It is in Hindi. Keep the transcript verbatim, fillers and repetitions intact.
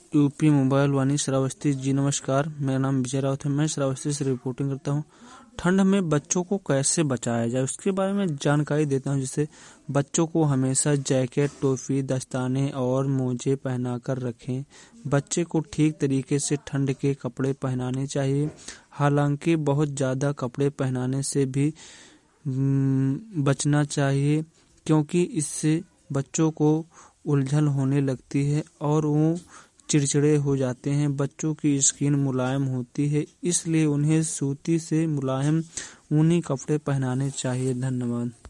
यूपी मोबाइल वाणी श्रावस्ती जी नमस्कार, मेरा नाम विजय राउत है। मैं श्रावस्ती से रिपोर्टिंग करता हूँ। ठंड में बच्चों को कैसे बचाया जाए उसके बारे में जानकारी देता हूँ। जिससे बच्चों को हमेशा जैकेट, टोपी, दस्ताने और मोजे पहनाकर रखें। बच्चे को ठीक तरीके से ठंड के कपड़े पहनाने चाहिए। हालांकि बहुत ज़्यादा कपड़े पहनाने से भी बचना चाहिए, क्योंकि इससे बच्चों को उलझन होने लगती है और वो चिड़चिड़े हो जाते हैं। बच्चों की स्किन मुलायम होती है, इसलिए उन्हें सूती से मुलायम ऊनी कपड़े पहनाने चाहिए। धन्यवाद।